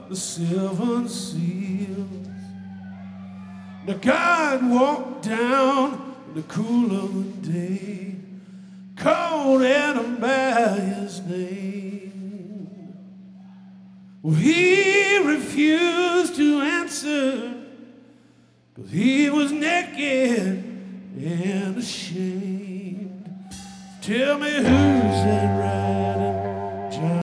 the 7 seals. Now God walked down in the cool of the day, called Adam by his name. Well, he refused to answer, 'cause he was naked and ashamed. Tell me, who's that right?